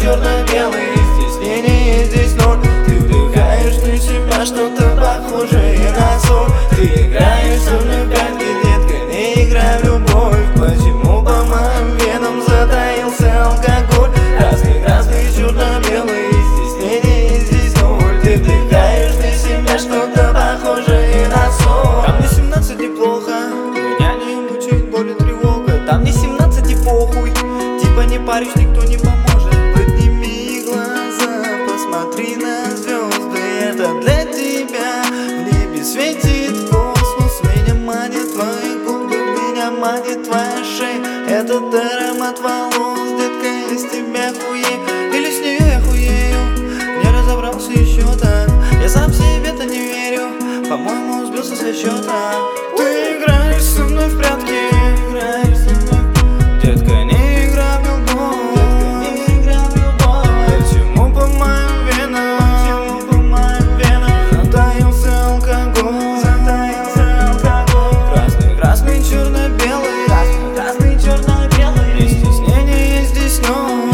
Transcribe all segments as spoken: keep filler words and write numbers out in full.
черно-белый, стеснение здесь ноль. Ты вдыхаешь на себя что-то похожее на соль. Ты играешь со мной в пятки, детка, не играй в любовь. Почему по моим венам затаился алкоголь? Красный, красный, черно-белый, стеснение здесь ноль. Ты вдыхаешь на себя что-то похожее на соль. Там мне семнадцать неплохо, меня не мучает боль и тревога. Там мне семнадцать и похуй, типа не парюсь, никто не поможет. Подними глаза, посмотри на звезды, это для тебя. В небе светит космос, меня манит твои губы, меня манит твоя шея. Этот аромат волос, детка, из тебя хуею. Или с нее я хуею, не разобрался еще так. Я сам себе-то не верю, по-моему, сбился со счета. Ты играешь со мной в прятки, играешь со мной, детка, не играй в любовь, детка, не играй в любовь. Почему по моим венам, почему по моим венам затаился алкоголь, затаился алкоголь? Красный, красный, черно-белый, красный, красный, черно-белый, и стеснение здесь ноль.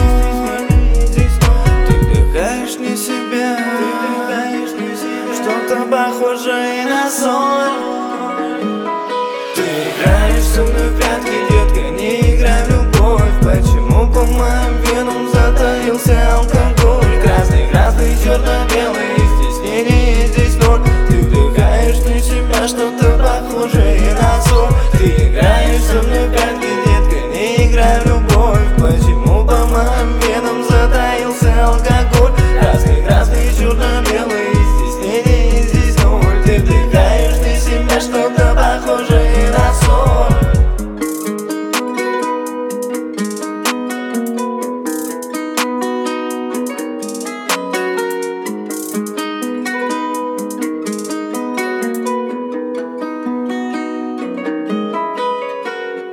Ты вдыхаешь не себя, ты вдыхаешь не себя, что-то похожее на соль. Ты играешь со мной в прятки, детка, не играй в любовь. Почему по моим венам затаился алкоголь? Красный, красный, черно-белый, стеснение здесь ноль. Ты вдыхаешь на себя что-то похожее на